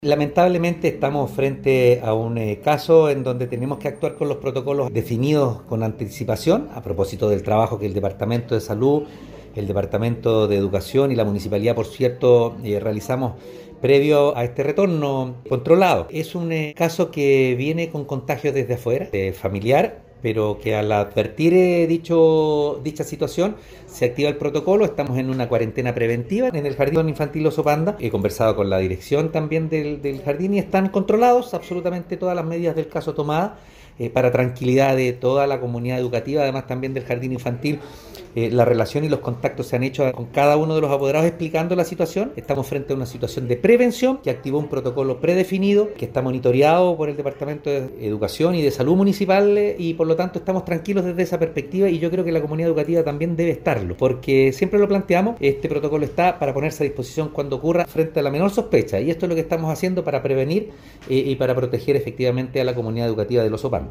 Lamentablemente estamos frente a un caso en donde tenemos que actuar con los protocolos definidos con anticipación, a propósito del trabajo que el Departamento de Salud, el Departamento de Educación y la Municipalidad, por cierto, realizamos previo a este retorno controlado. Es un caso que viene con contagios desde afuera, familiar, pero que al advertir dicha situación se activa el protocolo. Estamos en una cuarentena preventiva en el Jardín Infantil Oso Panda. He conversado con la dirección también del jardín y están controlados absolutamente todas las medidas del caso tomadas para tranquilidad de toda la comunidad educativa, además también del jardín infantil. La relación y los contactos se han hecho con cada uno de los apoderados explicando la situación. Estamos frente a una situación de prevención que activó un protocolo predefinido que está monitoreado por el Departamento de Educación y de Salud Municipal y por lo tanto estamos tranquilos desde esa perspectiva, y yo creo que la comunidad educativa también debe estarlo, porque siempre lo planteamos, este protocolo está para ponerse a disposición cuando ocurra frente a la menor sospecha, y esto es lo que estamos haciendo para prevenir y para proteger efectivamente a la comunidad educativa del Oso Panda.